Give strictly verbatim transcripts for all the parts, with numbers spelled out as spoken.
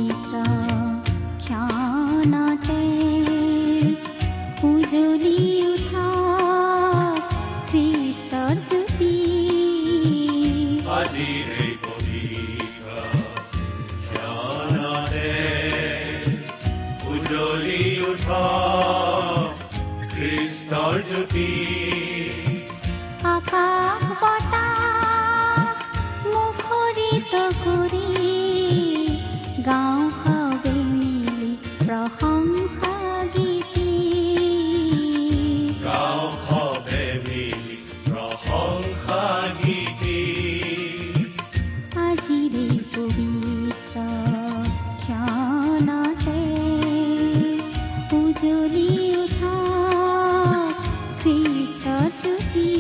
পবিত্ৰ ক্ষণতে উজলি উঠা খ্ৰীষ্টৰ জ্যোতি। আজিৰ এই পবিত্ৰ ক্ষণতে উজলি উঠা খ্ৰীষ্টৰ জ্যোতি। আকাশ বতাহ মুখৰিত কৰি গাঁও সবে মিলি প্ৰশংসা গীতি। গাঁও সবে মিলি প্ৰশংসা গীতি। আজিৰ এই পবিত্ৰ ক্ষণতে উজলি উঠা খ্ৰীষ্টৰ জ্যোতি।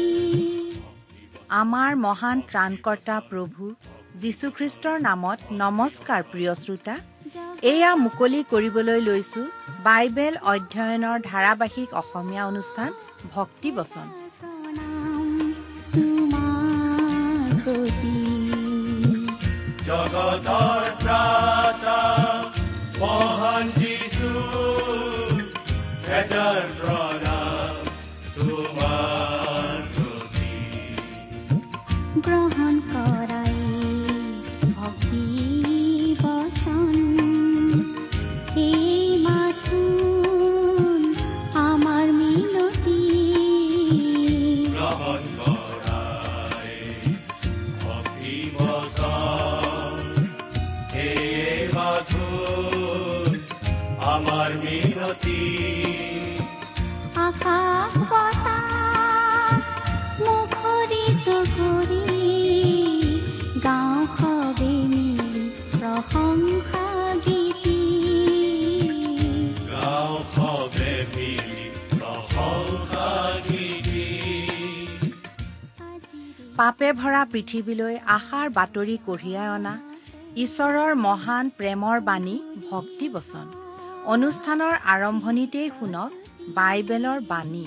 আমাৰ মহান ত্ৰাণকৰ্তা প্ৰভু যীশুখ্ৰীষ্টৰ নামত নমস্কাৰ। প্ৰিয় শ্ৰোতা, এয়া মুকলি কৰিবলৈ লৈছো বাইবেল অধ্যয়নৰ ধাৰাবাহিক অসমীয়া অনুষ্ঠান ভক্তি বচন। জগতৰ ত্ৰাতা মহান যীশু, হেজাৰ প্ৰণাম তোমাৰ প্ৰতি। গ্ৰহণ কৰাই ভক্তি বচন, এই মাথোন আমাৰ মিনতি। গ্ৰহণ কৰাই ভক্তি বচন, এই মাথোন আমাৰ মিনতি। আকাশ বতাহ মুখৰিত কৰি গাঁও সবে মিলি প্ৰশংসা গীতি। গাঁও সবে মিলি প্ৰশংসা গীতি। পাপে ভৰা পৃথিৱীলৈ আশাৰ বাতৰি কঢ়িয়াই অনা ঈশ্বৰৰ মহান প্ৰেমৰ বাণী ভক্তি বচন। অনুষ্ঠানৰ আৰম্ভণিতেই শুনক বাইবেলৰ বাণী।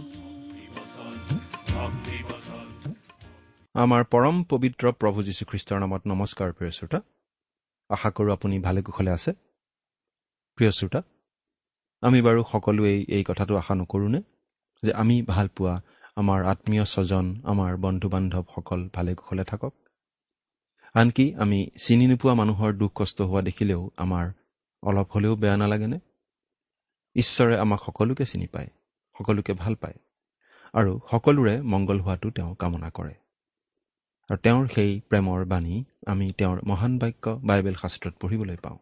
আমাৰ পৰম পবিত্ৰ প্ৰভু যীশুখ্ৰীষ্টৰ নামত নমস্কাৰ। প্ৰিয় শ্ৰোতা, আশা কৰোঁ আপুনি ভালে কুশলে আছে। প্ৰিয় শ্ৰোতা, আমি বাৰু সকলোৱে এই কথাটো আশা নকৰোঁনে যে আমি ভাল পোৱা আমাৰ আত্মীয় স্বজন, আমাৰ বন্ধু বান্ধৱসকল ভালে কুশলে থাকক। আনকি আমি চিনি নোপোৱা মানুহৰ দুখ কষ্ট হোৱা দেখিলেও আমাৰ অলপ হ'লেও বেয়া নালাগেনে? ঈশ্বৰে আমাক সকলোকে চিনি পায়, সকলোকে ভাল পায় আৰু সকলোৰে মংগল হোৱাটো তেওঁ কামনা কৰে। আৰু তেওঁৰ সেই প্ৰেমৰ বাণী আমি তেওঁৰ মহান বাক্য বাইবেল শাস্ত্ৰত পঢ়িবলৈ পাওঁ।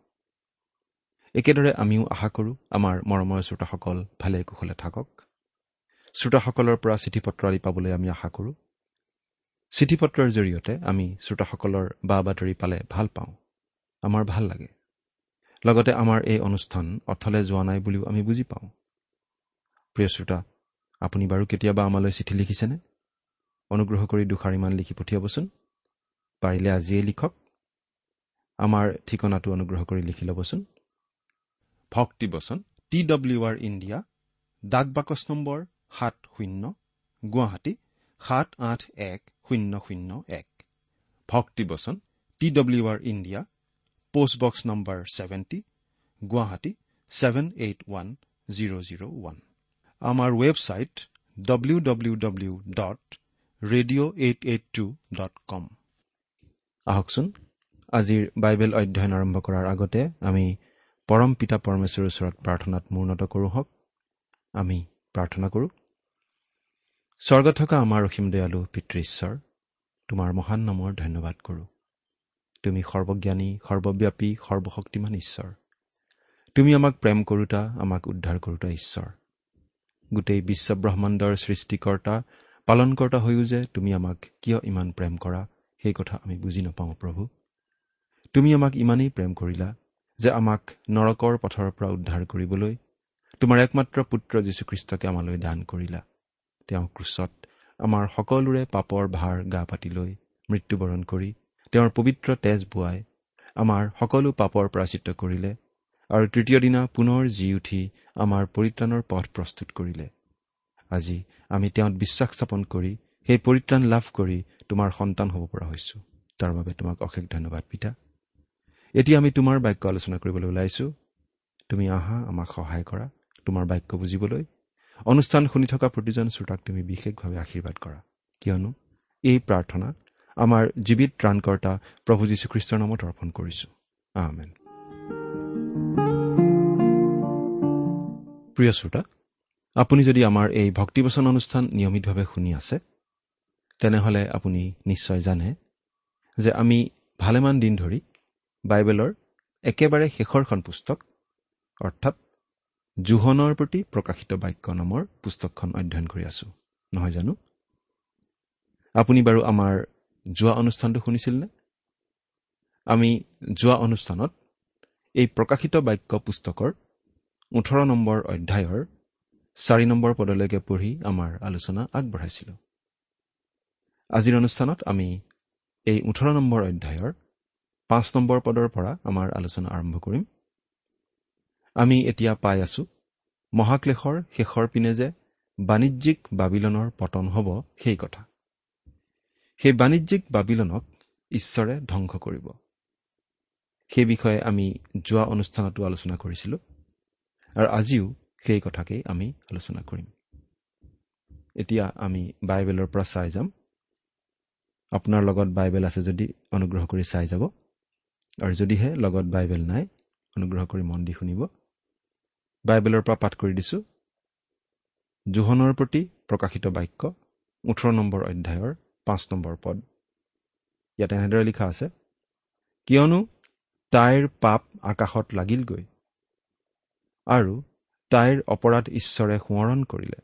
একেদৰে আমিও আশা কৰোঁ আমাৰ মৰমৰ শ্ৰোতাসকল ভালে কুশলে থাকক। শ্ৰোতাসকলৰ পৰা চিঠি পত্ৰ আদি পাবলৈ আমি আশা কৰোঁ। চিঠি পত্ৰৰ জৰিয়তে আমি শ্ৰোতাসকলৰ বা বাতৰি পালে ভাল পাওঁ, আমাৰ ভাল লাগে। লগতে আমাৰ এই অনুষ্ঠান অথলে যোৱা নাই বুলিও আমি বুজি পাওঁ। প্ৰিয় শ্ৰোতা, আপুনি বাৰু কেতিয়াবা আমালৈ চিঠি লিখিছেনে? অনুগ্ৰহ কৰি দুষাৰিমান লিখি পঠিয়াবচোন। পাৰিলে আজিয়েই লিখক। আমাৰ ঠিকনাটো অনুগ্ৰহ কৰি লিখি ল'বচোন। ভক্তি বচন, টি ডব্লিউ আৰ ইণ্ডিয়া, ডাক বাকচ নম্বৰ সাত শূন্য, গুৱাহাটী সাত আঠ এক শূন্য শূন্য এক। ভক্তি বচন, T W R India, postbox number seventy, Guwahati seven eight one zero' zero' one. আমাৰ website W W W dot radio' eight eight two dot com. আহকচোন, আজিৰ বাইবেল অধ্যয়ন আৰম্ভ কৰাৰ আগতে আমি পৰম পিতা পৰমেশ্বৰৰ ওচৰত প্ৰাৰ্থনাত মূৰ্ণত কৰোঁ হওক। আমি প্ৰাৰ্থনা কৰোঁ। স্বৰ্গত থকা আমাৰ অসীম দয়ালু পিতৃ ঈশ্বৰ, তোমাৰ মহান নামৰ ধন্যবাদ কৰোঁ। তুমি সৰ্বজ্ঞানী, সৰ্বব্যাপী, সৰ্বশক্তিমান ঈশ্বৰ। তুমি আমাক প্ৰেম কৰোঁতা, আমাক উদ্ধাৰ কৰোঁতা ঈশ্বৰ। গোটেই বিশ্বব্ৰহ্মাণ্ডৰ সৃষ্টিকৰ্তা, পালনকৰ্তা হৈও যে তুমি আমাক কিয় ইমান প্ৰেম কৰা, সেই কথা আমি বুজি নাপাওঁ প্ৰভু। তুমি আমাক ইমানেই প্ৰেম কৰিলা যে আমাক নৰকৰ পথৰ পৰা উদ্ধাৰ কৰিবলৈ তোমাৰ একমাত্ৰ পুত্ৰ যীশুখ্ৰীষ্টকে আমালৈ দান কৰিলা। তেওঁ ক্ৰুচত আমাৰ সকলোৰে পাপৰ ভাৰ গা পাতি লৈ মৃত্যুবৰণ কৰি তেওঁৰ পবিত্ৰ তেজ বোৱাই আমাৰ সকলো পাপৰ প্ৰায়শ্চিত্ত কৰিলে আৰু তৃতীয় দিনা পুনৰ জি উঠি আমাৰ পৰিত্ৰাণৰ পথ প্ৰস্তুত কৰিলে। আজি আমি তেওঁত বিশ্বাস স্থাপন কৰি সেই পৰিত্ৰাণ লাভ কৰি তোমাৰ সন্তান হ'ব পৰা হৈছো। তাৰ বাবে তোমাক অশেষ ধন্যবাদ পিতা। এতিয়া আমি তোমাৰ বাক্য আলোচনা কৰিবলৈ ওলাইছো। তুমি আহা, আমাক সহায় কৰা তোমাৰ বাক্য বুজিবলৈ। অনুষ্ঠান শুনি থকা প্ৰতিজন শ্ৰোতাক তুমি বিশেষভাৱে আশীৰ্বাদ কৰা, কিয়নো এই প্ৰাৰ্থনা আমাৰ জীৱিত ত্ৰাণকৰ্তা প্ৰভু যীশুখ্ৰীষ্টৰ নামত অৰ্পণ কৰিছো। আমেন। প্ৰিয় শ্ৰোতা, আপুনি যদি আমাৰ এই ভক্তিবচন অনুষ্ঠান নিয়মিতভাৱে শুনি আছে, তেনেহলে আপুনি নিশ্চয় জানে যে আমি ভালেমান দিন ধৰি বাইবেলৰ একেবাৰে শেষৰখন পুস্তক অৰ্থাৎ জোহনৰ প্ৰতি প্ৰকাশিত বাক্য নামৰ পুস্তকখন অধ্যয়ন কৰি আছো, নহয় জানো? আপুনি বাৰু আমাৰ যোৱা অনুষ্ঠানটো শুনিছিলনে? আমি যোৱা অনুষ্ঠানত এই প্ৰকাশিত বাক্য পুস্তকৰ ওঠৰ নম্বৰ অধ্যায়ৰ চাৰি নম্বৰ পদলৈকে পঢ়ি আমাৰ আলোচনা আগবঢ়াইছিলো। আজিৰ অনুষ্ঠানত আমি এই ওঠৰ নম্বৰ অধ্যায়ৰ পাঁচ নম্বৰ পদৰ পৰা আমাৰ আলোচনা আৰম্ভ কৰিম। আমি এতিয়া পাই আছো মহাক্লেশৰ শেষৰ পিনে যে বাণিজ্যিক বাবিলনৰ পতন হ'ব সেই কথা। সেই বাণিজ্যিক বাবিলনক ঈশ্বৰে ধ্বংস কৰিব। সেই বিষয়ে আমি যোৱা অনুষ্ঠানতো আলোচনা কৰিছিলো আৰু আজিও সেই কথাকেই আমি আলোচনা কৰিম। এতিয়া আমি বাইবেলৰ পৰা চাই যাম। আপোনাৰ লগত বাইবেল আছে যদি অনুগ্ৰহ কৰি চাই যাব, আৰু যদিহে লগত বাইবেল নাই অনুগ্ৰহ কৰি মন দি শুনিব। বাইবেলৰ পৰা পাঠ কৰি দিছো। জোহনৰ প্ৰতি প্ৰকাশিত বাক্য ওঠৰ নম্বৰ অধ্যায়ৰ পাঁচ নম্বৰ পদ। ইয়াত এনেদৰে লিখা আছে, কিয়নো তাইৰ পাপ আকাশত লাগিলগৈ আৰু তাইৰ অপৰাধ ঈশ্বৰে সোঁৱৰণ কৰিলে।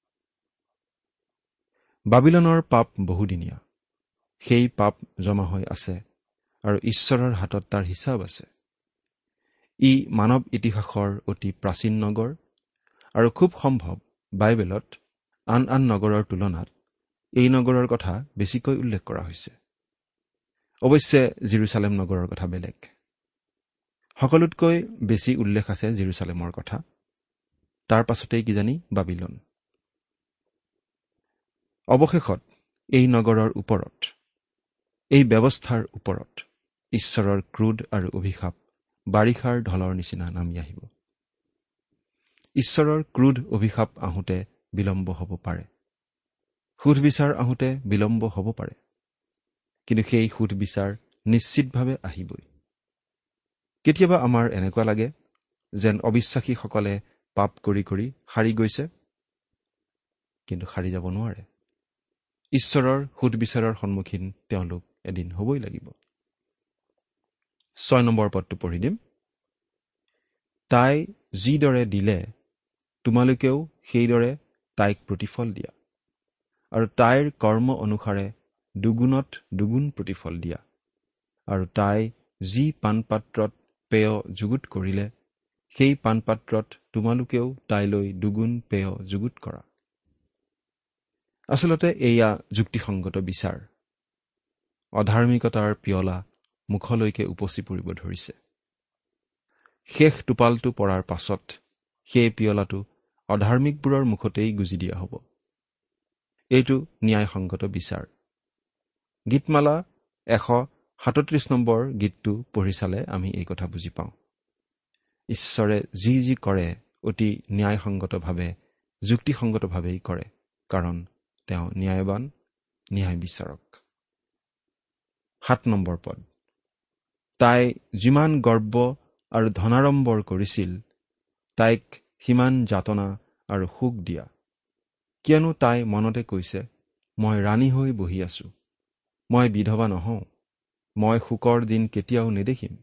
বাবিলনৰ পাপ বহুদিনীয়া, সেই পাপ জমা হৈ আছে আৰু ঈশ্বৰৰ হাতত তাৰ হিচাপ আছে। ই মানৱ ইতিহাসৰ অতি প্ৰাচীন নগৰ আৰু খুব সম্ভৱ বাইবেলত আন আন নগৰৰ তুলনাত এই নগৰৰ কথা বেছিকৈ উল্লেখ কৰা হৈছে। অৱশ্যে জেৰুচালেম নগৰৰ কথা বেলেগ। সকলোতকৈ বেছি উল্লেখ আছে জেৰুচালেমৰ কথা, তাৰ পাছতেই কিজানি বাবিলন। অৱশেষত এই নগৰৰ ওপৰত, এই ব্যৱস্থাৰ ওপৰত ঈশ্বৰৰ ক্ৰোধ আৰু অভিশাপ বাৰিষাৰ ঢলৰ নিচিনা নামি আহিব। ঈশ্বৰৰ ক্ৰোধ অভিশাপ আহোঁতে বিলম্ব হ'ব পাৰে, সুধবিচাৰ আহোঁতে বিলম্ব হ'ব পাৰে, কিন্তু সেই সুধবিচাৰ নিশ্চিতভাৱে আহিবই। কেতিয়াবা আমাৰ এনেকুৱা লাগে যেন অবিশ্বাসীসকলে পাপ কৰি কৰি সাৰি গৈছে, কিন্তু সাৰি যাব নোৱাৰে। ঈশ্বৰৰ সুধবিচাৰৰ সন্মুখীন তেওঁলোক এদিন হ'বই লাগিব। ছয় নম্বৰ পদটো পঢ়ি দিম। তাই যিদৰে দিলে তোমালোকেও সেইদৰে তাইক প্ৰতিফল দিয়া, আৰু তাইৰ কৰ্ম অনুসাৰে দুগুণত দুগুণ প্ৰতিফল দিয়া, আৰু তাই যি পাণপাত্ৰত পেয় যুগুত কৰিলে সেই পাণপাত্ৰত তোমালোকেও তাইলৈ দুগুণ পেয় যুগুত কৰা। আচলতে এয়া যুক্তিসংগত বিচাৰ। অধাৰ্মিকতাৰ পিয়লা মুখলৈকে উপচি পৰিব ধৰিছে। শেষ টোপালটো পৰাৰ পাছত সেই পিয়লাটো অধাৰ্মিকবোৰৰ মুখতেই গুজি দিয়া হ'ব। এইটো ন্যায়সংগত বিচাৰ। গীতমালা এশ সাতত্ৰিশ নম্বৰ গীতটো পঢ়ি চালে আমি এই কথা বুজি পাওঁ। ঈশ্বৰে যি যি কৰে অতি ন্যায়সংগতভাৱে, যুক্তিসংগতভাৱেই কৰে, কাৰণ তেওঁ ন্যায়বান, ন্যায় বিচাৰক। সাত নম্বৰ পদ। তাই যিমান গৰ্ব আৰু ধনাড়ম্বৰ কৰিছিল, তাইক সিমান যাতনা আৰু সুখ দিয়া, কিয়নো তাই মনতে কৈছে, মই ৰাণী হৈ বহি আছো, মই বিধৱা নহওঁ, মই সুখৰ দিন কেতিয়াও নেদেখিম।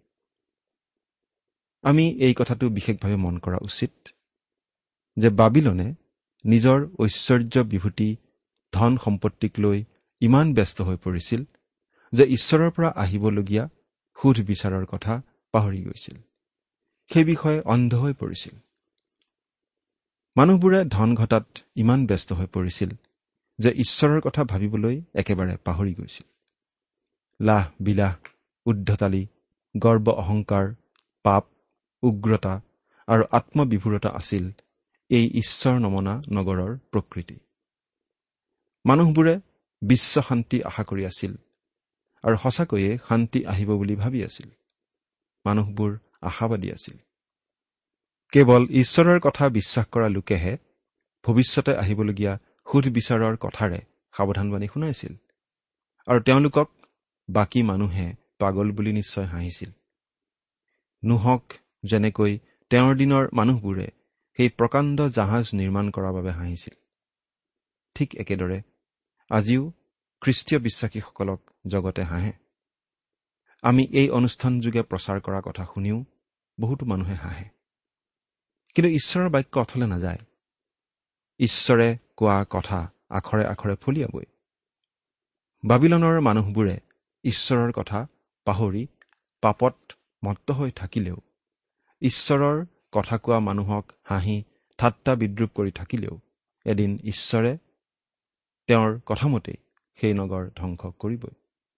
আমি এই কথাটো বিশেষভাৱে মন কৰা উচিত যে বাবিলনে নিজৰ ঐশ্বৰ্য বিভূতি ধন সম্পত্তিক লৈ ইমান ব্যস্ত হৈ পৰিছিল যে ঈশ্বৰৰ পৰা আহিবলগীয়া সুধ বিচাৰৰ কথা পাহৰি গৈছিল। সেই বিষয়ে অন্ধ হৈ পৰিছিল। মানুহবোৰে ধন ঘটাত ইমান ব্যস্ত হৈ পৰিছিল যে ঈশ্বৰৰ কথা ভাবিবলৈ একেবাৰে পাহৰি গৈছিল। লাহ বিলাহ, উদ্ধতালি, গৰ্ব অহংকাৰ, পাপ, উগ্ৰতা আৰু আত্মবিভূৰতা আছিল এই ঈশ্বৰ নমনা নগৰৰ প্ৰকৃতি। মানুহবোৰে বিশ্ব শান্তি আশা কৰি আছিল আৰু সঁচাকৈয়ে শান্তি আহিব বুলি ভাবি আছিল। মানুহবোৰ আশাবাদী আছিল। কেৱল ঈশ্বৰৰ কথা বিশ্বাস কৰা লোকেহে ভৱিষ্যতে আহিবলগীয়া সুধবিচাৰৰ কথাৰে সাৱধানবাণী শুনাইছিল, আৰু তেওঁলোকক বাকী মানুহে পাগল বুলি নিশ্চয় হাঁহিছিল। নোহক যেনেকৈ তেওঁৰ দিনৰ মানুহবোৰে সেই প্ৰকাণ্ড জাহাজ নিৰ্মাণ কৰাৰ বাবে হাঁহিছিল, ঠিক একেদৰে আজিও খ্ৰীষ্টীয় বিশ্বাসীসকলক জগতে হাঁহে। আমি এই অনুষ্ঠানযোগে প্ৰচাৰ কৰা কথা শুনিও বহুতো মানুহে হাঁহে। কিন্তু ঈশ্বৰৰ বাক্য অথলে নাযায়। ঈশ্বৰে কোৱা কথা আখৰে আখৰে ফলিয়াবই। বাবিলনৰ মানুহবোৰে ঈশ্বৰৰ কথা পাহৰি পাপত মত্ত হৈ থাকিলেও, ঈশ্বৰৰ কথা কোৱা মানুহক হাঁহি ঠাট্টা বিদ্ৰূপ কৰি থাকিলেও এদিন ঈশ্বৰে তেওঁৰ কথামতেই সেই নগৰ ধ্বংস কৰিবই।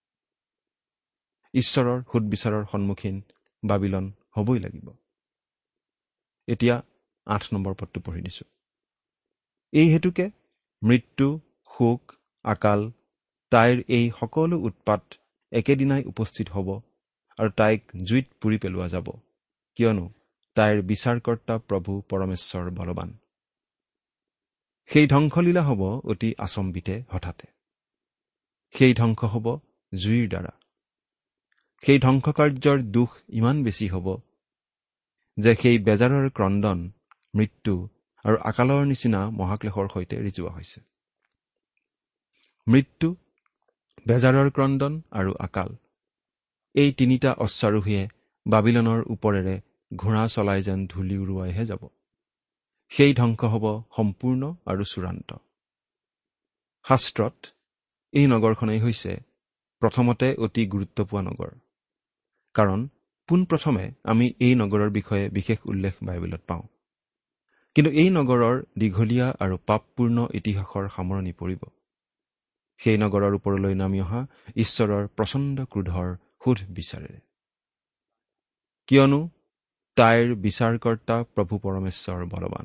ঈশ্বৰৰ সুদবিচাৰৰ সন্মুখীন বাবিলন হ'বই লাগিব। এতিয়া আঠ নম্বৰ পদটো পঢ়ি দিছো। এই হেতুকে মৃত্যু, শোক, আকাল, তাইৰ এই সকলো উৎপাত একেদিনাই উপস্থিত হ'ব, আৰু তাইক জুইত পুৰি পেলোৱা যাব, কিয়নো তাইৰ বিচাৰকৰ্তা প্ৰভু পৰমেশ্বৰ বলৱান। সেই ধ্বংসলীলা হ'ব অতি আচম্বিতে হঠাতে। সেই ধ্বংস হ'ব জুইৰ দ্বাৰা। সেই ধ্বংসকাৰ্যৰ দুখ ইমান বেছি হ'ব যে সেই বেজাৰৰ ক্ৰদন মৃত্যু আৰু আকালৰ নিচিনা মহাক্লেশৰ সৈতে ৰিজোৱা হৈছে। মৃত্যু, বেজাৰৰ ক্ৰদন আৰু আকাল, এই তিনিটা অশ্বাৰোহীয়ে বাবিলনৰ ওপৰেৰে ঘোঁৰা চলাই যেন ধূলি উৰুৱাইহে যাব। সেই ধ্বংস হ'ব সম্পূৰ্ণ আৰু চূড়ান্ত। শাস্ত্ৰত এই নগৰখনেই হৈছে প্ৰথমতে অতি গুৰুত্ব পোৱা নগৰ, কাৰণ পোনপ্ৰথমে আমি এই নগৰৰ বিষয়ে বিশেষ উল্লেখ বাইবেলত পাওঁ। কিন্তু এই নগৰৰ দীঘলীয়া আৰু পাপপূৰ্ণ ইতিহাসৰ সামৰণি পৰিব সেই নগৰৰ ওপৰলৈ নামি অহা ঈশ্বৰৰ প্ৰচণ্ড ক্ৰোধৰ সুধ বিচাৰেৰে। কিয়নো তাইৰ বিচাৰকৰ্তা প্ৰভু পৰমেশ্বৰ বলৱান।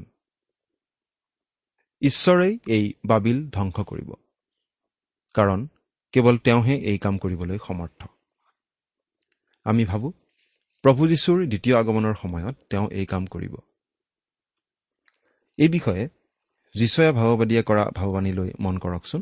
ঈশ্বৰেই এই বাবিল ধ্বংস কৰিব, কাৰণ কেৱল তেওঁহে এই কাম কৰিবলৈ সমৰ্থ। আমি ভাবো প্ৰভু যীশুৰ দ্বিতীয় আগমনৰ সময়ত তেওঁ এই কাম কৰিব। এই বিষয়ে যিচয়া ভাৱবাদীয়ে কৰা ভাৱবাণীলৈ মন কৰকচোন।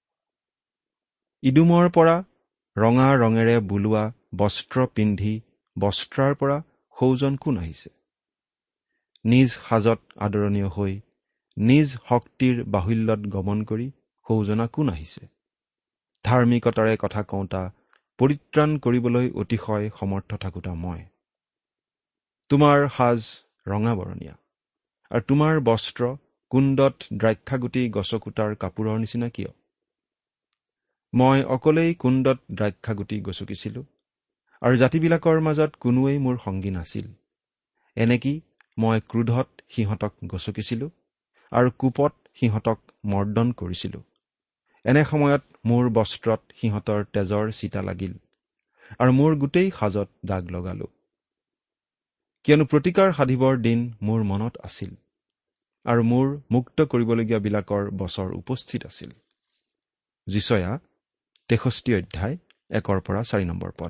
ইডুমৰ পৰা ৰঙা ৰঙেৰে বোলোৱা বস্ত্ৰ পিন্ধি বস্ত্ৰাৰ পৰা সৌজন কোন আহিছে? নিজ সাজত আদৰণীয় হৈ নিজ শক্তিৰ বাহুল্যত গমন কৰি সৌজনা কোন আহিছে? ধাৰ্মিকতাৰে কথা কওঁতা, পৰিত্ৰাণ কৰিবলৈ অতিশয় সমৰ্থ থাকোতা মই। তোমাৰ সাজ ৰঙা বৰণীয়া, আৰু তোমাৰ বস্ত্ৰ কুণ্ডত দ্ৰাক্ষাগুটি গছকুটাৰ কাপোৰৰ নিচিনা কিয়? মই অকলেই কুণ্ডত দ্ৰাক্ষাগুটি গছকিছিলোঁ, আৰু জাতিবিলাকৰ মাজত কোনোৱেই মোৰ সংগী নাছিল। এনেকি মই ক্ৰোধত সিহঁতক গছকিছিলোঁ, আৰু কোপত সিহঁতক মৰ্দন কৰিছিলোঁ। এনে সময়ত মোৰ বস্ত্ৰত সিহঁতৰ তেজৰ চিতা লাগিল, আৰু মোৰ গোটেই সাজত দাগ লগালো। কিয়নো প্ৰতিকাৰ সাধিবৰ দিন মোৰ মনত আছিল, আৰু মোৰ মুক্ত কৰিবলগীয়াবিলাকৰ বছৰ উপস্থিত আছিল। যিচয়া তেষষ্ঠি অধ্যায় একৰ পৰা চাৰি নম্বৰ পদ।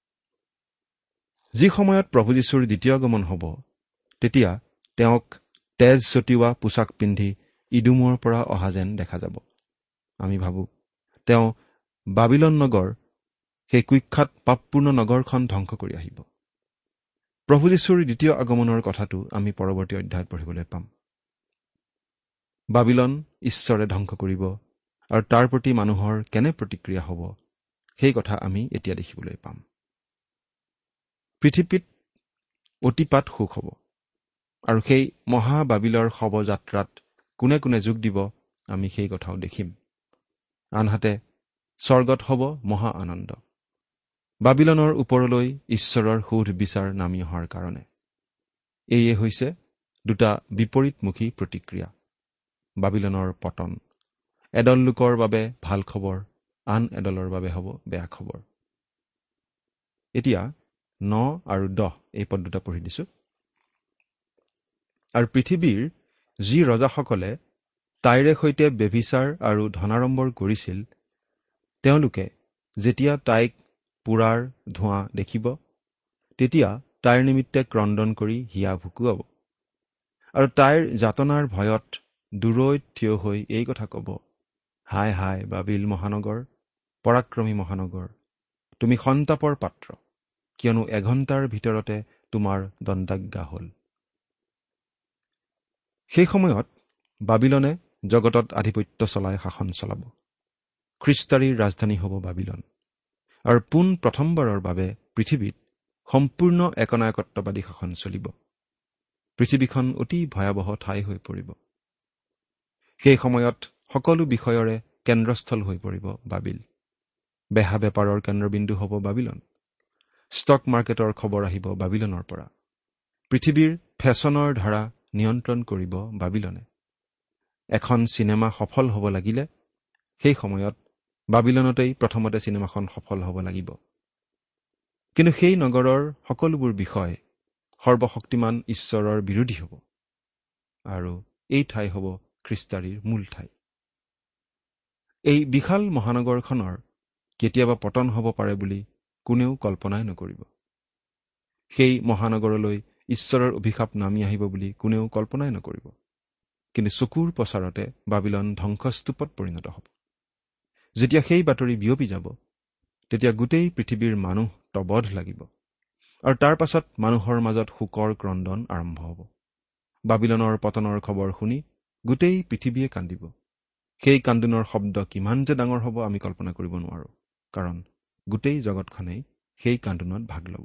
যি সময়ত প্ৰভু যীশুৰ দ্বিতীয় আগমন হ'ব, তেতিয়া তেওঁক তেজ ছটিওৱা পোছাক পিন্ধি ইডুমৰ পৰা অহা যেন দেখা যাব। আমি ভাবো তেওঁ বাবিলন নগৰ, সেই কুখ্যাত পাপপূৰ্ণ নগৰখন ধ্বংস কৰি আহিব। প্ৰভু যীশুৰ দ্বিতীয় আগমনৰ কথাটো আমি পৰৱৰ্তী অধ্যায়ত পঢ়িবলৈ পাম। বাবিলন ঈশ্বৰে ধ্বংস কৰিব, আৰু তাৰ প্ৰতি মানুহৰ কেনে প্ৰতিক্ৰিয়া হ'ব সেই কথা আমি এতিয়া দেখিবলৈ পাম। পৃথিৱীত অতিপাত সুখ হ'ব, আৰু সেই মহাবাবিলৰ শৱযাত্ৰাত কোনে কোনে যোগ দিব আমি সেই কথাও দেখিম। আনহাতে স্বৰ্গত হ'ব মহা আনন্দ, বাবিলনৰ ওপৰলৈ ঈশ্বৰৰ সুধ বিচাৰ নামি অহাৰ কাৰণে। এয়ে হৈছে দুটা বিপৰীতমুখী প্ৰতিক্ৰিয়া। বাবিলনৰ পতন এদল লোকৰ বাবে ভাল খবৰ, আন এদলৰ বাবে হ'ব বেয়া খবৰ। এতিয়া ন আৰু দহ এই পদ দুটা পঢ়ি দিছো। আৰু পৃথিৱীৰ যি ৰজাসকলে তাইৰে সৈতে ব্যভিচাৰ আৰু ধনাড়ম্বৰ কৰিছিল, তেওঁলোকে যেতিয়া তাইক পোৰাৰ ধোঁৱা দেখিব, তেতিয়া তাইৰ নিমিত্তে ক্ৰন্দন কৰি হিয়া ভুকুৱাব আৰু তাইৰ যাতনাৰ ভয়ত দূৰৈত থিয় হৈ এই কথা ক'ব, হায় হায় বাবিল মহানগৰ, পৰাক্ৰমী মহানগৰ, তুমি সন্তাপৰ পাত্ৰ, কিয়নো এঘণ্টাৰ ভিতৰতে তোমাৰ দণ্ডাজ্ঞা হ'ল। সেই সময়ত বাবিলনে জগতত আধিপত্য চলাই শাসন চলাব। খ্ৰীষ্টাৰীৰ ৰাজধানী হ'ব বাবিলন আৰু পোন প্ৰথমবাৰৰ বাবে পৃথিৱীত সম্পূৰ্ণ একনায়কত্ববাদী শাসন চলিব। পৃথিৱীখন অতি ভয়াৱহ ঠাই হৈ পৰিব। সেই সময়ত সকলো বিষয়ৰে কেন্দ্ৰস্থল হৈ পৰিব বাবিল। বেহা বেপাৰৰ কেন্দ্ৰবিন্দু হ'ব বাবিলন। ষ্টক মাৰ্কেটৰ খবৰ আহিব বাবিলনৰ পৰা। পৃথিৱীৰ ফেশ্বনৰ ধাৰা নিয়ন্ত্ৰণ কৰিব বাবিলনে। এখন চিনেমা সফল হ'ব লাগিলে সেই সময়ত বাবিলনতেই প্ৰথমতে চিনেমাখন সফল হ'ব লাগিব। কিন্তু সেই নগৰৰ সকলোবোৰ বিষয় সৰ্বশক্তিমান ঈশ্বৰৰ বিৰোধী হ'ব আৰু এই ঠাই হ'ব খ্ৰীষ্টাৰীৰ মূল ঠাই। এই বিশাল মহানগৰখনৰ কেতিয়াবা পতন হ'ব পাৰে বুলি কোনেও কল্পনাই নকৰিব। সেই মহানগৰলৈ ঈশ্বৰৰ অভিশাপ নামি আহিব বুলি কোনেও কল্পনাই নকৰিব। কিন্তু চকুৰ প্ৰচাৰতে বাবিলন ধ্বংসস্তূপত পৰিণত হ'ব। যেতিয়া সেই বাতৰি বিয়পি যাব তেতিয়া গোটেই পৃথিৱীৰ মানুহ তবধ লাগিব আৰু তাৰ পাছত মানুহৰ মাজত শোকৰ ক্ৰন্দন আৰম্ভ হ'ব। বাবিলনৰ পতনৰ খবৰ শুনি গোটেই পৃথিৱীয়ে কান্দিব। সেই কান্দোনৰ শব্দ কিমান যে ডাঙৰ হ'ব আমি কল্পনা কৰিব নোৱাৰো, কাৰণ গোটেই জগতখনেই সেই কান্দোনত ভাগ ল'ব।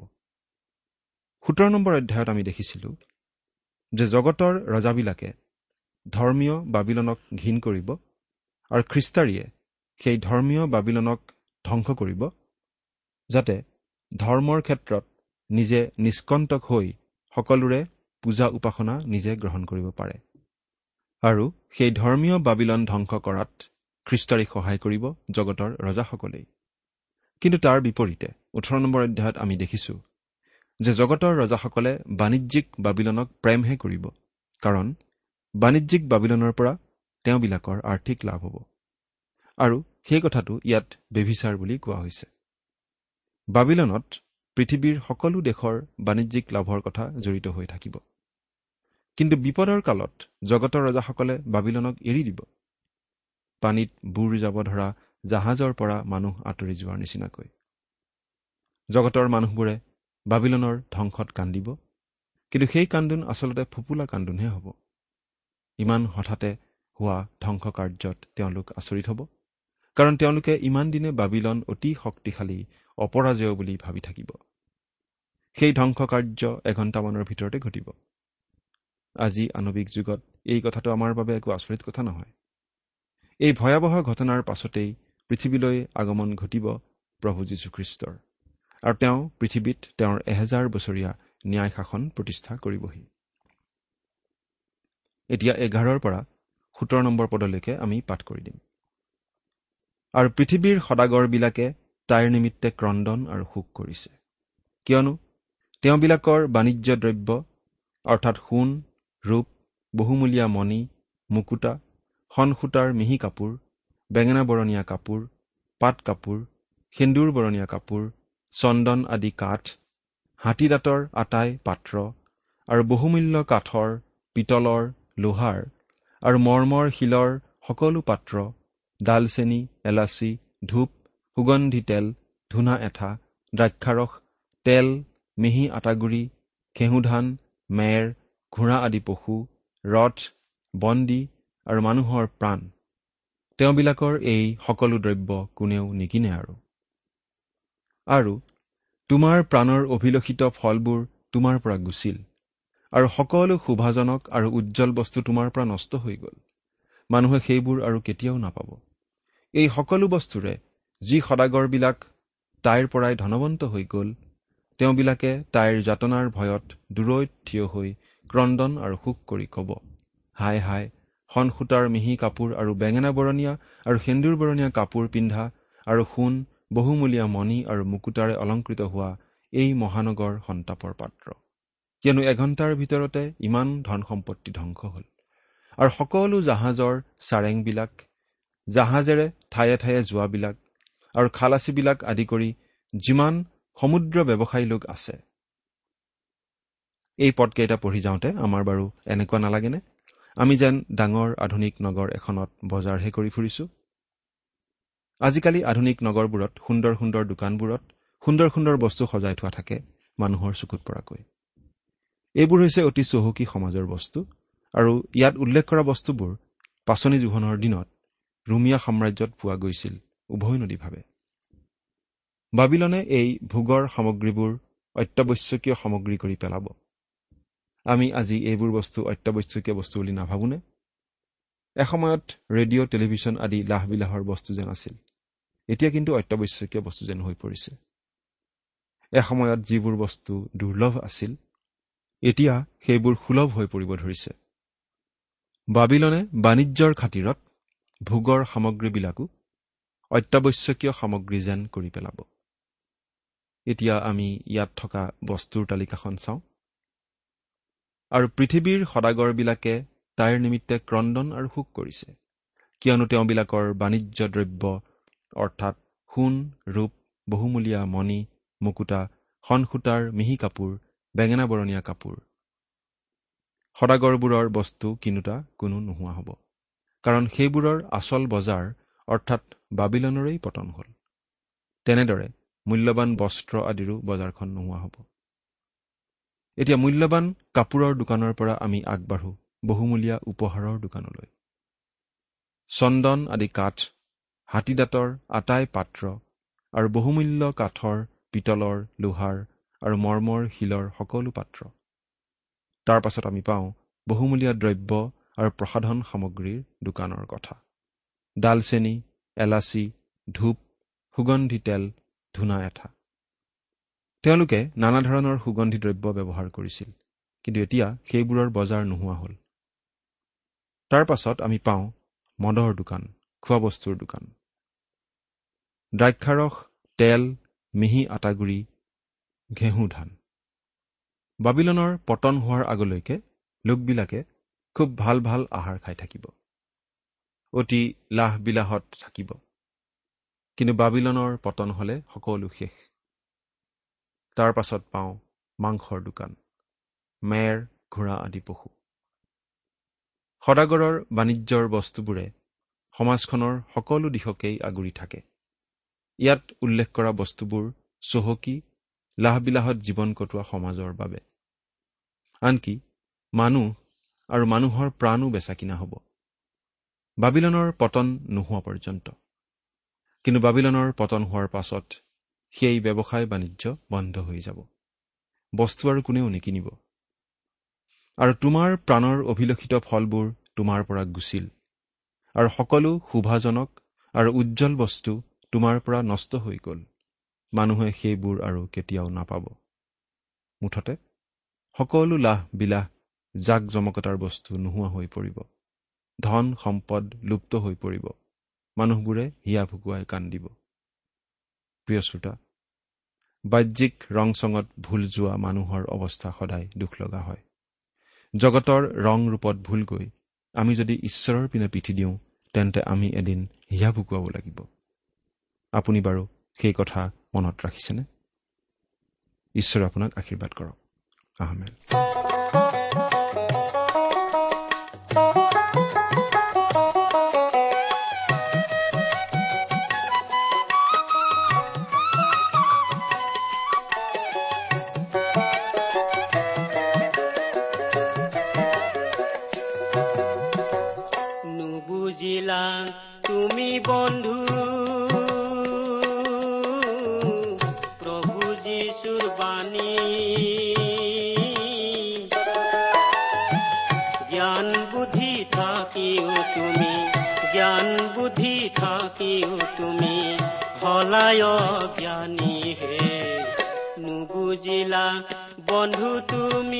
সোতৰ নম্বৰ অধ্যায়ত আমি দেখিছিলোঁ যে জগতৰ ৰজাবিলাকে ধৰ্মীয় বাবিলনক ঘীন কৰিব আৰু খ্ৰীষ্টাৰীয়ে সেই ধৰ্মীয় বাবিলনক ধ্বংস কৰিব, যাতে ধৰ্মৰ ক্ষেত্ৰত নিজে নিষ্কণ্টক হৈ সকলোৰে পূজা উপাসনা নিজে গ্ৰহণ কৰিব পাৰে। আৰু সেই ধৰ্মীয় বাবিলন ধ্বংস কৰাত খ্ৰীষ্টাৰীক সহায় কৰিব জগতৰ ৰজাসকলেই। কিন্তু তাৰ বিপৰীতে ওঠৰ নম্বৰ অধ্যায়ত আমি দেখিছোঁ যে জগতৰ ৰজাসকলে বাণিজ্যিক বাবিলনক প্ৰেমহে কৰিব, কাৰণ বাণিজ্যিক বাবিলনৰ পৰা তেওঁবিলাকৰ আৰ্থিক লাভ হ'ব। আৰু সেই কথাটো ইয়াত বেভিচাৰ বুলি কোৱা হৈছে। বাবিলনত পৃথিৱীৰ সকলো দেশৰ বাণিজ্যিক লাভৰ কথা জড়িত হৈ থাকিব। কিন্তু বিপদৰ কালত জগতৰ ৰজাসকলে বাবিলনক এৰি দিব, পানীত বুৰ যাব ধৰা জাহাজৰ পৰা মানুহ আঁতৰি যোৱাৰ নিচিনাকৈ। জগতৰ মানুহবোৰে বাবিলনৰ ধ্বংসত কান্দিব, কিন্তু সেই কান্দোন আচলতে ফুপুলা কান্দোনহে হ'ব। ইমান হঠাতে হোৱা ধ্বংস কাৰ্যত তেওঁলোক আচৰিত হ'ব, কাৰণ তেওঁলোকে ইমান দিনে বাবিলন অতি শক্তিশালী অপৰাজয় বুলি ভাবি থাকিব। সেই ধ্বংস কাৰ্য এঘণ্টামানৰ ভিতৰতে ঘটিব। আজি আণৱিক যুগত এই কথাটো আমাৰ বাবে একো আচৰিত কথা নহয়। এই ভয়াৱহ ঘটনাৰ পাছতেই পৃথিৱীলৈ আগমন ঘটিব প্ৰভু যীশুখ্ৰীষ্টৰ, আৰু তেওঁ পৃথিৱীত তেওঁৰ এহেজাৰ বছৰীয়া ন্যায় শাসন প্ৰতিষ্ঠা কৰিবহি। এতিয়া এঘাৰৰ পৰা সোতৰ নম্বৰ পদলৈকে আমি পাঠ কৰি দিম। আৰু পৃথিৱীৰ সদাগৰবিলাকে তাইৰ নিমিত্তে ক্ৰন্দন আৰু শোক কৰিছে, কিয়নো তেওঁবিলাকৰ বাণিজ্য দ্ৰব্য অৰ্থাৎ সোণ, ৰূপ, বহুমূলীয়া মণি, মুকুতা, সনসূতাৰ মিহি কাপোৰ, বেঙেনা বৰণীয়া কাপোৰ, পাট কাপোৰ, সেন্দুৰ বৰণীয়া কাপোৰ, চন্দন আদি কাঠ, হাতী দাঁতৰ আটাই পাত্ৰ আৰু বহুমূল্য কাঠৰ, পিতলৰ, লোহাৰ আৰু মৰ্মৰ শিলৰ সকলো পাত্ৰ, ডালচেনি, এলাচি, ধূপ, সুগন্ধি তেল, ধূনা এঠা, দ্ৰাক্ষাৰস, তেল, মিহি আটাগুৰি, ঘেঁহু ধান, মেৰ, ঘোঁৰা আদি পশু, ৰথ, বন্দী আৰু মানুহৰ প্ৰাণ, তেওঁবিলাকৰ এই সকলো দ্ৰব্য কোনেও নিকিনে। আৰু আৰু তোমাৰ প্ৰাণৰ অভিলষিত ফলবোৰ তোমাৰ পৰা গুচিল, আৰু সকলো শোভাজনক আৰু উজ্জ্বল বস্তু তোমাৰ পৰা নষ্ট হৈ গ'ল। মানুহে সেইবোৰ আৰু কেতিয়াও নাপাব। এই সকলো বস্তুৰে যি সদাগৰবিলাক তাইৰ পৰাই ধনৱন্ত হৈ গ'ল, তেওঁবিলাকে তাইৰ যাতনাৰ ভয়ত দূৰৈত থিয় হৈ ক্ৰন্দন আৰু শোক কৰি ক'ব, হায় হায়, সনসূতাৰ মিহি কাপোৰ আৰু বেঙেনা বৰণীয়া আৰু সেন্দুৰ বৰণীয়া কাপোৰ পিন্ধা আৰু সোণ, বহুমূলীয়া মণি আৰু মুকুতাৰে অলংকৃত হোৱা এই মহানগৰ সন্তাপৰ পাত্ৰ, কিয়নো এঘণ্টাৰ ভিতৰতে ইমান ধন সম্পত্তি ধ্বংস হ'ল। আৰু সকলো জাহাজৰ চাৰেংবিলাক, জাহাজেৰে ঠায়ে ঠায়ে যোৱাবিলাক আৰু খালাচীবিলাক আদি কৰি যিমান সমুদ্ৰ ব্যৱসায়ী লোক আছে, এই পদকেইটা পঢ়ি যাওঁতে আমাৰ বাৰু এনেকুৱা নালাগেনে আমি যেন ডাঙৰ আধুনিক নগৰ এখনত বজাৰহে কৰি ফুৰিছোঁ? আজিকালি আধুনিক নগৰবোৰত সুন্দৰ সুন্দৰ দোকানবোৰত সুন্দৰ সুন্দৰ বস্তু সজাই থোৱা থাকে মানুহৰ চকুত পৰাকৈ। এইবোৰ হৈছে অতি চহকী সমাজৰ বস্তু, আৰু ইয়াত উল্লেখ কৰা বস্তুবোৰ পাচনি জোহনৰ দিনত ৰোমিয়া সাম্ৰাজ্যত পোৱা গৈছিল উভৈনদীভাৱে। বাবিলনে এই ভোগৰ সামগ্ৰীবোৰ অত্যাৱশ্যকীয় সামগ্ৰী কৰি পেলাব। আমি আজি এইবোৰ বস্তু অত্যাৱশ্যকীয় বস্তু বুলি নাভাবোনে? এসময়ত ৰেডিঅ' টেলিভিছন আদি লাহবিলাহৰ বস্তু যেন আছিল, এতিয়া কিন্তু অত্যাৱশ্যকীয় বস্তু যেন হৈ পৰিছে। এসময়ত যিবোৰ বস্তু দুৰ্লভ আছিল, এতিয়া সেইবোৰ সুলভ হৈ পৰিব ধৰিছে। বাবিলনে বাণিজ্যৰ খাতিৰত ভোগৰ সামগ্ৰীবিলাকো অত্যাৱশ্যকীয় সামগ্ৰী যেন কৰি পেলাব। এতিয়া আমি ইয়াত থকা বস্তুৰ তালিকাখন চাওঁ। আৰু পৃথিৱীৰ সদাগৰবিলাকে তাইৰ নিমিত্তে ক্ৰদন আৰু শোক কৰিছে, কিয়নো তেওঁবিলাকৰ বাণিজ্য দ্ৰব্য অৰ্থাৎ সোণ, ৰূপ, বহুমূলীয়া মণি, মুকুতা, সনসূতাৰ মিহি কাপোৰ, বেঙেনা বৰণীয়া কাপোৰ। সদাগৰবোৰৰ বস্তু কিনোতা কোনো নোহোৱা হ'ব, কাৰণ সেইবোৰৰ আচল বজাৰ অৰ্থাৎ বাবিলনৰেই পতন হ'ল। তেনেদৰে মূল্যৱান বস্ত্ৰ আদিৰো বজাৰখন নোহোৱা হ'ব। এতিয়া মূল্যৱান কাপোৰৰ দোকানৰ পৰা আমি আগবাঢ়ো বহুমূলীয়া উপহাৰৰ দোকানলৈ। চন্দন আদি কাঠ, হাতীদাঁতৰ আটাই পাত্ৰ আৰু বহুমূল্য কাঠৰ, পিতলৰ, লোহাৰ আৰু মৰ্মৰ শিলৰ সকলো পাত্ৰ। তাৰ পাছত আমি পাওঁ বহুমূলীয়া দ্ৰব্য আৰু প্ৰসাধন সামগ্ৰীৰ দোকানৰ কথা। ডালচেনি, এলাচি, ধূপ, সুগন্ধি তেল, ধূনা এঠা। তেওঁলোকে নানা ধৰণৰ সুগন্ধি দ্ৰব্য ব্যৱহাৰ কৰিছিল, কিন্তু এতিয়া সেইবোৰৰ বজাৰ নোহোৱা হ'ল। তাৰ পাছত আমি পাওঁ মদৰ দোকান, খোৱা বস্তুৰ দোকান। দ্ৰাক্ষাৰস, তেল, মিহি আটাগুৰি, ঘেঁহু ধান। বাবিলনৰ পতন হোৱাৰ আগলৈকে লোকবিলাকে খুব ভাল ভাল আহাৰ খাই থাকিব, অতি লাহ বিলাহত থাকিব। কিন্তু বাবিলনৰ পতন হলে সকলো শেষ। তাৰ পাছত পাওঁ মাংসৰ দোকান, মেৰ, ঘোঁৰা আদি পশু। সদাগৰৰ বাণিজ্যৰ বস্তুবোৰে সমাজখনৰ সকলো দিশকেই আগুৰি থাকে। ইয়াত উল্লেখ কৰা বস্তুবোৰ চহকী লাহবিলাহত জীৱন কটোৱা সমাজৰ বাবে। আনকি মানুহ আৰু মানুহৰ প্ৰাণো বেচা কিনা হ'ব বাবিলনৰ পতন নোহোৱা পৰ্যন্ত। কিন্তু বাবিলনৰ পতন হোৱাৰ পাছত সেই ব্যৱসায় বাণিজ্য বন্ধ হৈ যাব, বস্তু আৰু কোনেও নিকিনিব। আৰু তোমাৰ প্ৰাণৰ অভিলষিত ফলবোৰ তোমাৰ পৰা গুচিল, আৰু সকলো শোভাজনক আৰু উজ্জ্বল বস্তু তোমাৰ পৰা নষ্ট হৈ গ'ল। মানুহে সেইবোৰ আৰু কেতিয়াও নাপাব। মুঠতে সকলো লাহ বিলাহ জাক জমকতাৰ বস্তু নোহোৱা হৈ পৰিব, ধন সম্পদ লুপ্ত হৈ পৰিব, মানুহবোৰে হিয়া ভুকুৱাই কান্দিব। প্ৰিয় শ্ৰোতা, বাহ্যিক ৰং চঙত ভুল যোৱা মানুহৰ অৱস্থা সদায় দুখ লগা হয়। জগতৰ ৰং ৰূপত ভুল গৈ আমি যদি ঈশ্বৰৰ পিনে পিঠি দিওঁ, তেন্তে আমি এদিন হিয়া ভুকুৱাব লাগিব। আপুনি বাৰু সেই কথা মনত ৰাখিছেনে? ঈশ্বৰে আপোনাক আশীৰ্বাদ কৰক। আমেন। নুবুজিলা তুমি বন্ধু প্ৰভু যীশুৰ বাণী, জ্ঞান বুদ্ধি থাকিও তুমি জ্ঞান বুদ্ধি থাকিও তুমি হলায় জ্ঞানী হে। নুবুজিলা বন্ধু তুমি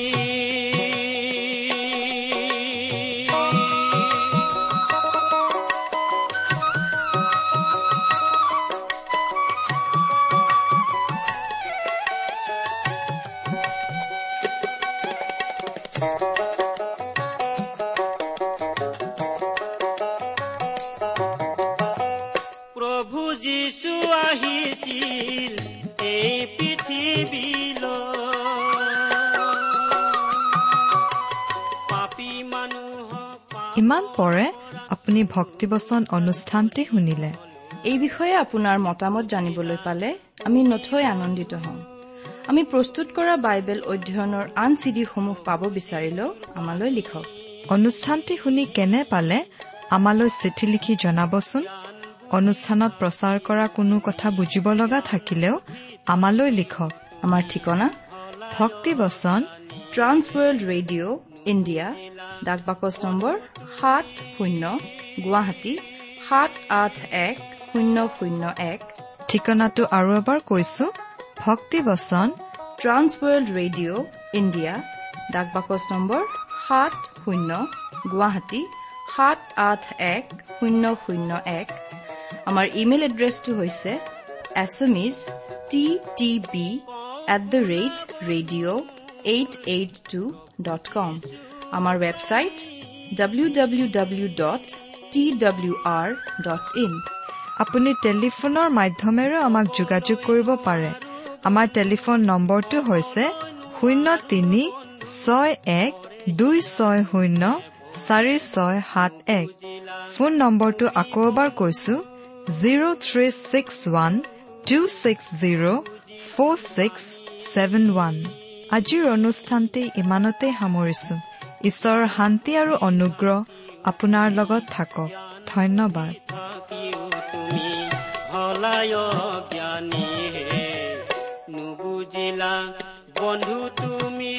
প্ৰভু যীশু আহিছিল এই পৃথিৱীলৈ, ইমান পৰে আপুনি ভক্তিবচন অনুষ্ঠানটি শুনিলে। এই বিষয়ে আপোনাৰ মতামত জানিবলৈ পালে আমি নথৈ আনন্দিত হ'ম। আমি প্ৰস্তুত কৰা বাইবেল অধ্যয়নৰ আন চিডিসমূহ পাব বিচাৰিলেও আমালৈ লিখক। অনুষ্ঠানটি শুনি কেনে পালে আমালৈ চিঠি লিখি জনাবচোন। অনুষ্ঠানত প্ৰচাৰ কৰা কোনো কথা বুজিব লগা থাকিলেও আমালৈ লিখক। আমাৰ ঠিকনা ভক্তিবচন, ট্ৰান্স ৱৰ্ল্ড ৰেডিঅ' ইণ্ডিয়া, ডাক বাকচ নম্বৰ সাত শূন্য গুৱাহাটী সাত আঠ এক শূন্য শূন্য এক। ঠিকনাটো আৰু এবাৰ কৈছো, ভক্তিবচন, ট্ৰান্স ৱৰ্ল্ড ৰেডিঅ' ইণ্ডিয়া, ডাক বাকচ নম্বৰ সাত শূন্য গুৱাহাটী সাত আঠ এক শূন্য শূন্য এক। আমাৰ ইমেইল এড্ৰেছটো হৈছে SMS T T B at the rate radio' eight eight two dot com. আমাৰ website W W W dot T W R dot in. আপুনি টেলিফোনৰ মাধ্যমেৰে আমাক যোগাযোগ কৰিব পাৰে। আমাৰ টেলিফোন নম্বৰটো হৈছে শূন্য তিনি ছয় এক দুই ছয় শূন্য চাৰি ছয় সাত এক। ফোন নম্বৰটো আকৌ এবাৰ কৈছো, zero' three six one two six zero' four six seven one. আজিৰ অনুষ্ঠানটি ইমানতে সামৰিছো। ঈশ্বৰৰ শান্তি আৰু অনুগ্ৰহ আপোনাৰ লগত থাকক। ধন্যবাদ। নুবুজিলা বন্ধু তুমি,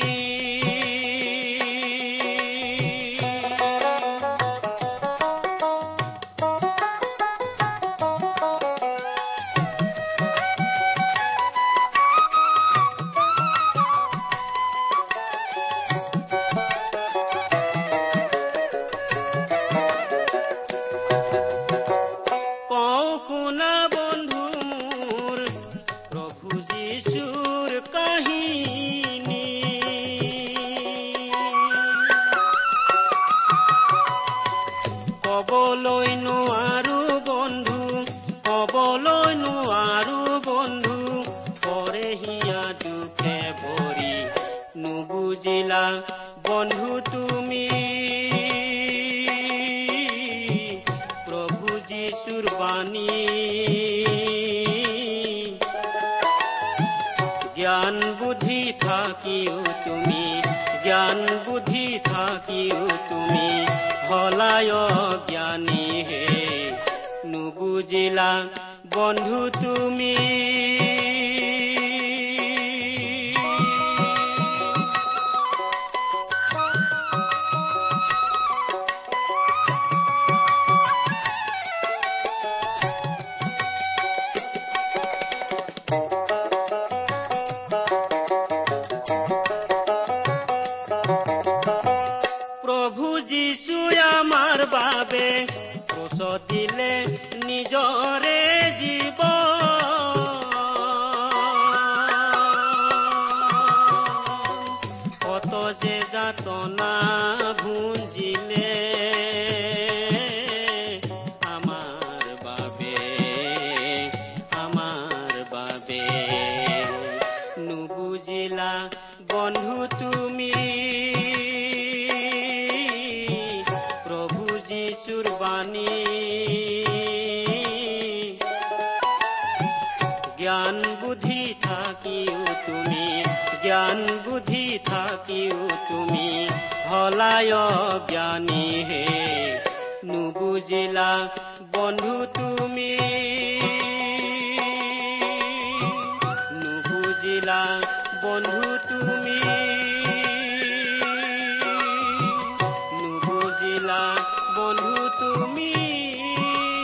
কবলৈ নোৱাৰো বন্ধু, কবলৈ নোৱাৰো বন্ধু, পৰে হিয়া দুখে ভৰি, নুবুজিলা বন্ধু তুমি। প্ৰভু যীশুৰ বাণী জ্ঞান বুদ্ধি থাকিও তুমি, জ্ঞান বুদ্ধি থাকিও তুমি হলায় জ্ঞানী হে, নুবুজিলা বন্ধু তুমি। বাবে কোচ দিলে নিজৰে জীৱ, কত যে যাতনা ভুঞ্জিলে আমাৰ বাবে, আমাৰ বাবে, নুবুজিলা বন্ধু তুমি। জ্ঞান বুদ্ধি থাকিও তুমি, জ্ঞান বুদ্ধি থাকিও তুমি হলায় জ্ঞানী হে, নুবুজিলা বন্ধু তুমি, নুবুজিলা বন্ধু তুমি, নুবুজিলা বন্ধু তুমি।